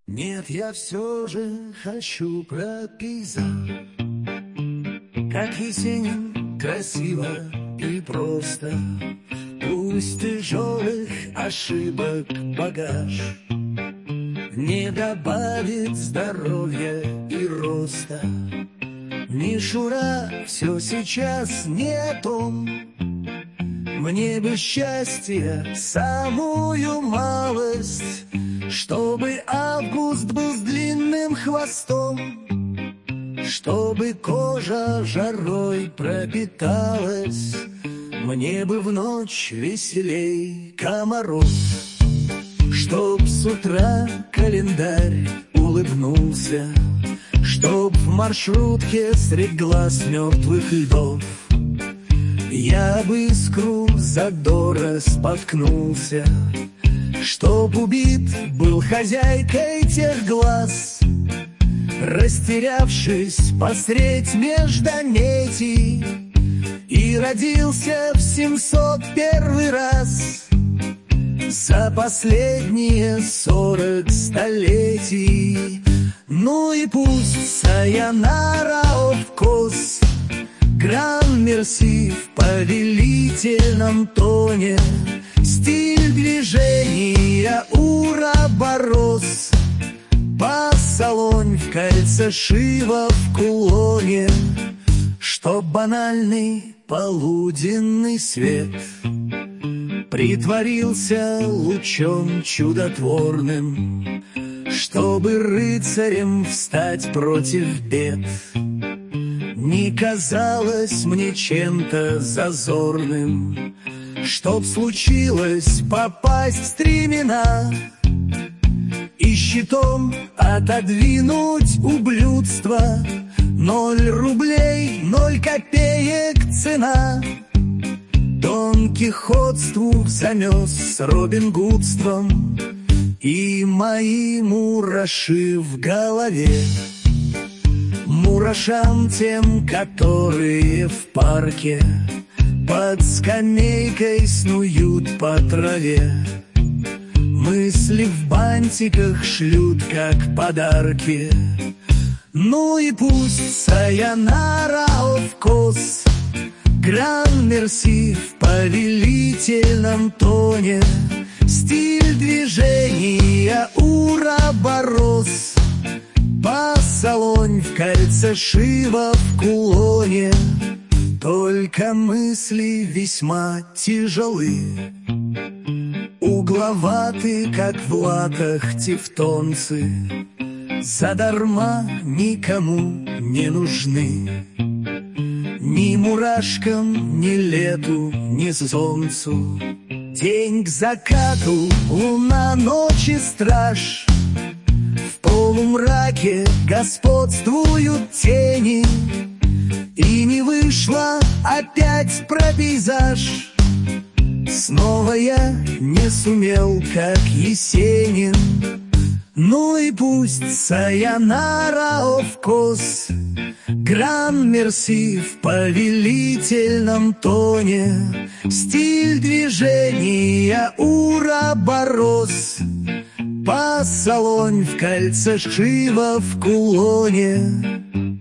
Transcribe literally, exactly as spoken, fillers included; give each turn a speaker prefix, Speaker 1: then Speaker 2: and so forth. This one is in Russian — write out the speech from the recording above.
Speaker 1: Нет, я все же хочу про пейзаж, как Есенин, красиво и просто. Пусть тяжелых ошибок багаж не добавит здоровья и роста. Мишура, все сейчас не о том. Мне бы счастья самую малость, чтобы август был с длинным хвостом, чтобы кожа жарой пропиталась. Мне бы в ночь веселей комаров, чтоб с утра календарь улыбнулся, чтоб в маршрутке средь глаз мертвых льдов я бы искру задора споткнулся, чтоб убит был хозяйкой тех глаз, растерявшись посредь междометий, и родился в семьсот первый раз за последние сорок столетий. Ну и пусть сайонара овкос, гран-мерси в повелительном тоне, стиль движения ура-борос, пас-салонь в кольце шива в кулоне, чтоб банальный полуденный свет притворился лучом чудотворным, чтобы рыцарем встать против бед не казалось мне чем-то зазорным, чтоб случилось попасть в стремена и щитом отодвинуть ублюдство. Ноль рублей, ноль копеек цена Дон Кихотству замес с Робин Гудством и мои мураши в голове. Мурашам тем, которые в парке под скамейкой снуют по траве, мысли в бантиках шлют, как подарки. Ну и пусть сайонара овкос, гран-мерси в повелительном тоне, стиль движения ура-борос, пас-салонь в кольце шива в кулоне. Только мысли весьма тяжелы, угловаты, как в латах тевтонцы, задарма никому не нужны. Ни мурашкам, ни лету, ни солнцу. День к закату, луна ночи страж. В полумраке господствуют тени, и не вышло опять про пейзаж. Снова я не сумел, как Есенин. Ну и пусть сайонара овкос, гран-мерси в повелительном тоне, стиль движения ура-борос, пас-салонь в кольце шива в кулоне.